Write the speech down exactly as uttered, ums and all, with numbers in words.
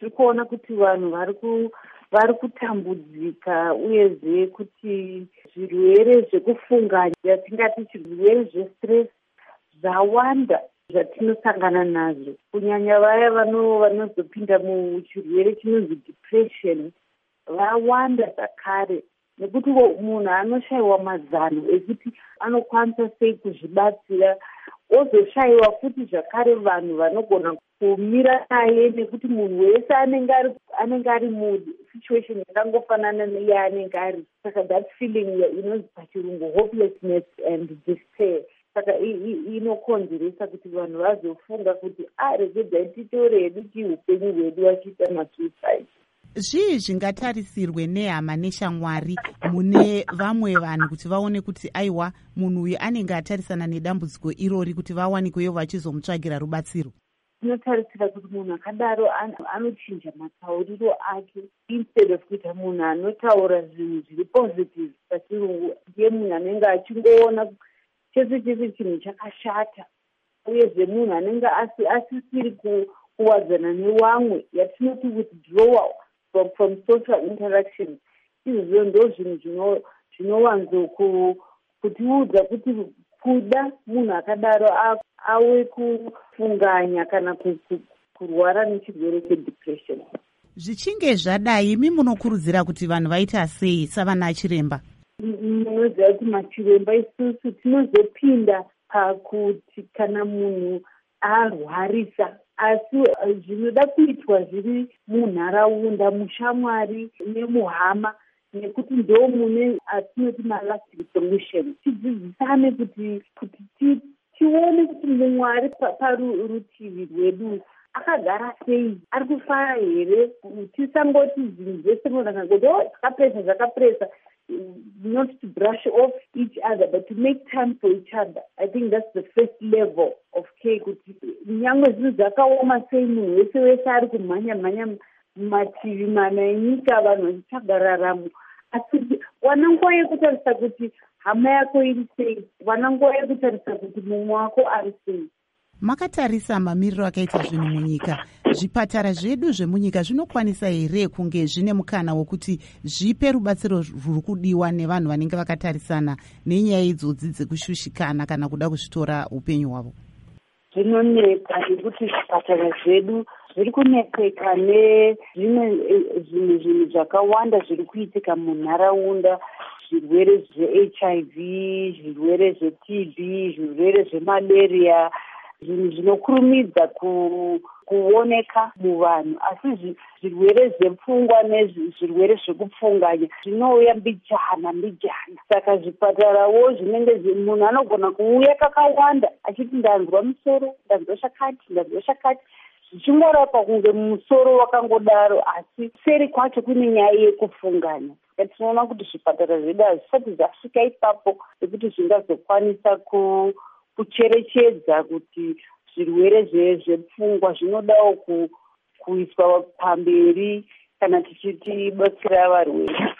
tiri kuona kuti vanhu vari ku vari kutambudzika, uyezve kuti zvirwere zvekufunganya yatingati zvirwere zvestress zvawanda zvatinosangana nazvo, kunyanya vaya vanozopinda muchirwere chinonzi depression vawanda zvakare, nekuti munhu anoshayiwa mazano ekuti anokwanisa sei kuzvibatsira, ozoshayiwa futi zvakare vanhu vanogona kumira naye, nekuti munhu wese anenge ari musituation yakangofanana neyaanenge ari. Saka that feeling inonzi pachirungu hopelessness and despair, saka inokonzeresa kuti vanhu vazofunga kuti aregedzai titore hedu chiupenyu hwedu vachiita masuicide. Zvii zvingatarisirwe nehama neshamwari mune vamwe vanhu kuti vaone kuti aiwa munhu uyu anenge atarisana nedambudziko irori, kuti vawanikweyo vachizomutsvagira rubatsiro? Tinotarisira kuti munhu akadaro anochinja matauriro ake, instead of kuita munhu anotaura zvinhu zviri positive pachirungu, ndiye munhu anenge achingoona chese chese chinhu chakashata, uyezve munhu anenge asisiri kuwadzana nevamwe, yatinoti withdrawal from, from social interaction. Izvozvo ndo zvinhu zvinowanzo kutiudza kuti kuda munhu akadaro awe kufunganya kana kurwara nechirwere chedepression. Zvichinge zvadai, imi munokurudzira kuti vanhu vaita sei savana chiremba? Munoziva kuti machiremba isusu tinozopinda pakuti kana munhu arwarisa, asi zvinoda kuitwa zviri munharaunda, mushamwari nemuhama, nekuti ndo mune atinoti malasting solution. Tidzidzisane kuti kuti tione kuti mumwari parutivi rwedu akagara sei, ari kufara here, tisangoti zvinhu zvese munhu akangoti o zvakapresa zvakapresa, not to brush off each other but to make time for each other. I think that's the first level of care, kuti nyangwe zvinhu zvakaoma sei munhu wese wese ari kumhanya mhanya mumativi mana enyika, vanhu vachitsvaga raramo, asi wana nguva yekutarisa kuti hama yako iri sei, wana nguva yekutarisa kuti mumwe wako ari sei. Makatarisa mamiriro akaita zvinhu munyika, zvipatara zvedu zvemunyika zvinokwanisa here kunge zvine mukana wokuti zvipe rubatsiro rwuri kudiwa nevanhu vanenge vakatarisana nenyaya idzodzi dzekushushikana kana kuda kuzvitora upenyu hwavo? Zvinoneka nekuti zvipatara zvedu zviri kunetseka nezvimwe zvinhu zvakawanda zviri kuitika munharaunda, zvirwere zve-H I V, zvirwere zve-T B, zvirwere zvemalaria, zvinhu zvinokurumidza kuoneka muvanhu, asi zvirwere zvepfungwa nezvirwere zvekupfunganya zvinouya mbijana mbijana. Saka zvipatarawo zvinenge munhu anogona kuuya kakawanda achiti ndanzwa musoro, ndanzwa chakati, ndanzwa chakati, zvichingorapa kunge musoro wakangodaro, asi seri kwacho kune nyaya yekufunganya. Tinoona kuti zvipatara zvedu hazvisati zvasvika ipapo ekuti zvingazokwanisa ku kucherechedza kuti zvirwere zvepfungwa zvinodawo kuiswa pamberi kana tichiti batsira varwere.